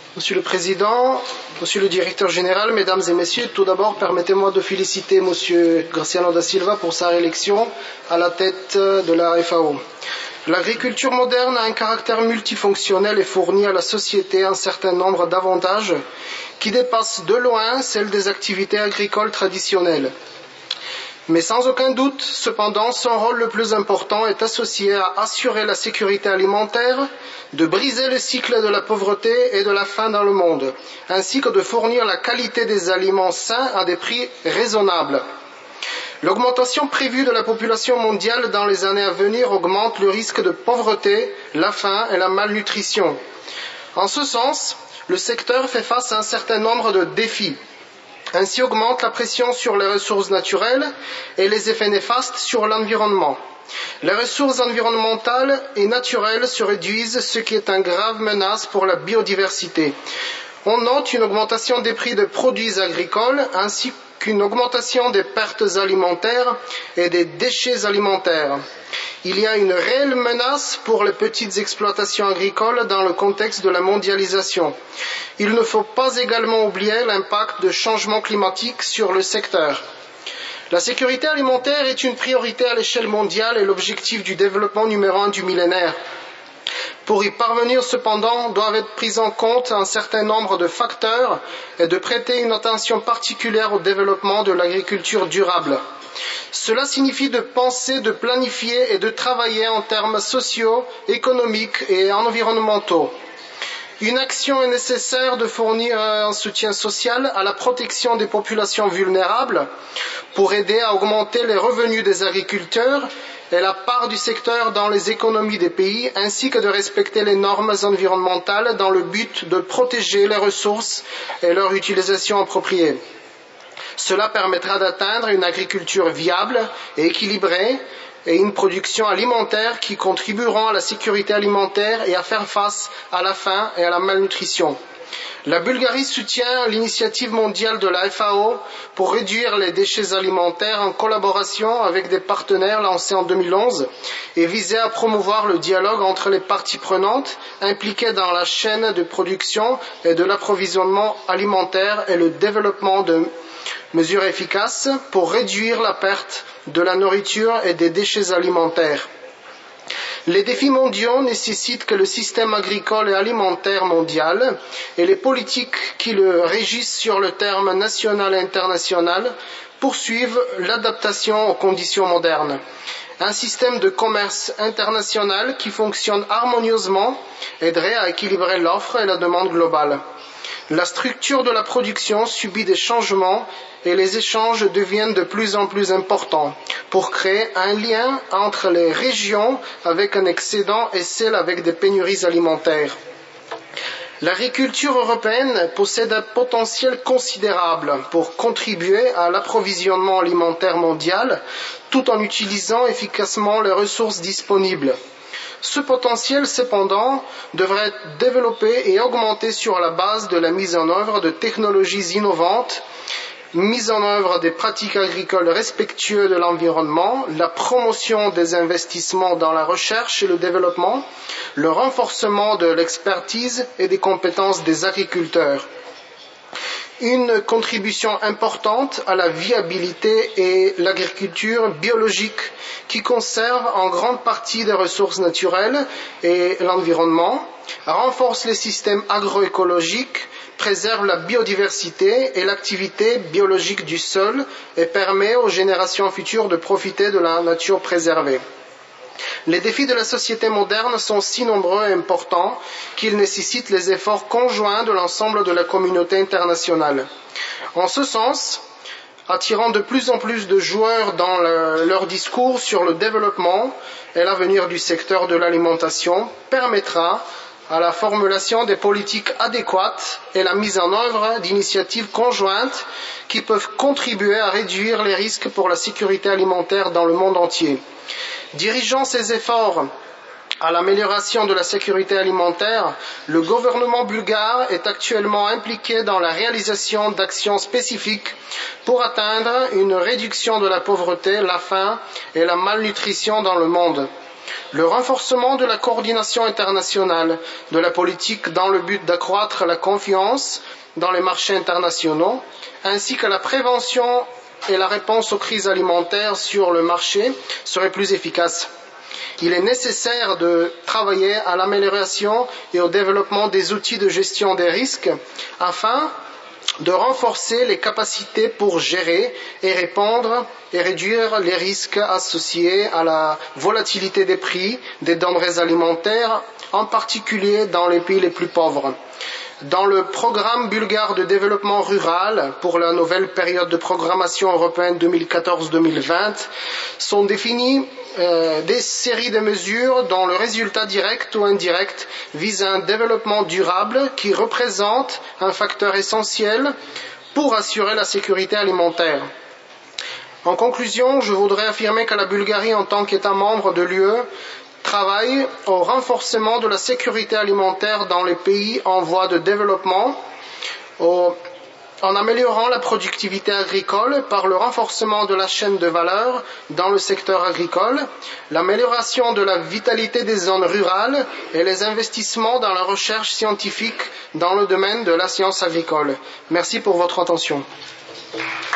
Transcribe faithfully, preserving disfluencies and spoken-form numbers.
Monsieur le Président, Monsieur le Directeur Général, Mesdames et Messieurs, tout d'abord, permettez-moi de féliciter Monsieur Graciano da Silva pour sa réélection à la tête de la F A O. L'agriculture moderne a un caractère multifonctionnel et fournit à la société un certain nombre d'avantages qui dépassent de loin celles des activités agricoles traditionnelles. Mais sans aucun doute, cependant, son rôle le plus important est associé à assurer la sécurité alimentaire, de briser le cycle de la pauvreté et de la faim dans le monde, ainsi que de fournir la qualité des aliments sains à des prix raisonnables. L'augmentation prévue de la population mondiale dans les années à venir augmente le risque de pauvreté, la faim et la malnutrition. En ce sens, le secteur fait face à un certain nombre de défis. Ainsi augmente la pression sur les ressources naturelles et les effets néfastes sur l'environnement. Les ressources environnementales et naturelles se réduisent, ce qui est une grave menace pour la biodiversité. On note une augmentation des prix des produits agricoles ainsi qu'une augmentation des pertes alimentaires et des déchets alimentaires. Il y a une réelle menace pour les petites exploitations agricoles dans le contexte de la mondialisation. Il ne faut pas également oublier l'impact du changement climatique sur le secteur. La sécurité alimentaire est une priorité à l'échelle mondiale et l'objectif du développement numéro un du millénaire. Pour y parvenir, cependant, doivent être pris en compte un certain nombre de facteurs et de prêter une attention particulière au développement de l'agriculture durable. Cela signifie de penser, de planifier et de travailler en termes sociaux, économiques et environnementaux. Une action est nécessaire de fournir un soutien social à la protection des populations vulnérables pour aider à augmenter les revenus des agriculteurs et la part du secteur dans les économies des pays, ainsi que de respecter les normes environnementales dans le but de protéger les ressources et leur utilisation appropriée. Cela permettra d'atteindre une agriculture viable et équilibrée et une production alimentaire qui contribueront à la sécurité alimentaire et à faire face à la faim et à la malnutrition. La Bulgarie soutient l'initiative mondiale de la F A O pour réduire les déchets alimentaires en collaboration avec des partenaires lancés en deux mille onze et visait à promouvoir le dialogue entre les parties prenantes impliquées dans la chaîne de production et de l'approvisionnement alimentaire et le développement de mesures efficaces pour réduire la perte de la nourriture et des déchets alimentaires. Les défis mondiaux nécessitent que le système agricole et alimentaire mondial et les politiques qui le régissent sur le terme national et international poursuivent l'adaptation aux conditions modernes. Un système de commerce international qui fonctionne harmonieusement aiderait à équilibrer l'offre et la demande globale. La structure de la production subit des changements et les échanges deviennent de plus en plus importants pour créer un lien entre les régions avec un excédent et celles avec des pénuries alimentaires. L'agriculture européenne possède un potentiel considérable pour contribuer à l'approvisionnement alimentaire mondial tout en utilisant efficacement les ressources disponibles. Ce potentiel, cependant, devrait être développé et augmenté sur la base de la mise en œuvre de technologies innovantes, mise en œuvre des pratiques agricoles respectueuses de l'environnement, la promotion des investissements dans la recherche et le développement, le renforcement de l'expertise et des compétences des agriculteurs. Une contribution importante à la viabilité et l'agriculture biologique qui conserve en grande partie des ressources naturelles et l'environnement, renforce les systèmes agroécologiques, préserve la biodiversité et l'activité biologique du sol et permet aux générations futures de profiter de la nature préservée. Les défis de la société moderne sont si nombreux et importants qu'ils nécessitent les efforts conjoints de l'ensemble de la communauté internationale. En ce sens, attirant de plus en plus de joueurs dans le, leur discours sur le développement et l'avenir du secteur de l'alimentation permettra à la formulation des politiques adéquates et la mise en œuvre d'initiatives conjointes qui peuvent contribuer à réduire les risques pour la sécurité alimentaire dans le monde entier. Dirigeant ces efforts à l'amélioration de la sécurité alimentaire, le gouvernement bulgare est actuellement impliqué dans la réalisation d'actions spécifiques pour atteindre une réduction de la pauvreté, la faim et la malnutrition dans le monde. Le renforcement de la coordination internationale de la politique dans le but d'accroître la confiance dans les marchés internationaux, ainsi que la prévention et la réponse aux crises alimentaires sur le marché seraient plus efficaces. Il est nécessaire de travailler à l'amélioration et au développement des outils de gestion des risques afin de renforcer les capacités pour gérer et répondre et réduire les risques associés à la volatilité des prix des denrées alimentaires, en particulier dans les pays les plus pauvres. Dans le programme bulgare de développement rural pour la nouvelle période de programmation européenne deux mille quatorze deux mille vingt sont définies euh, des séries de mesures dont le résultat direct ou indirect vise un développement durable qui représente un facteur essentiel pour assurer la sécurité alimentaire. En conclusion, je voudrais affirmer que la Bulgarie, en tant qu'État membre de l'U E, travaille au renforcement de la sécurité alimentaire dans les pays en voie de développement, au, en améliorant la productivité agricole par le renforcement de la chaîne de valeur dans le secteur agricole, l'amélioration de la vitalité des zones rurales et les investissements dans la recherche scientifique dans le domaine de la science agricole. Merci pour votre attention.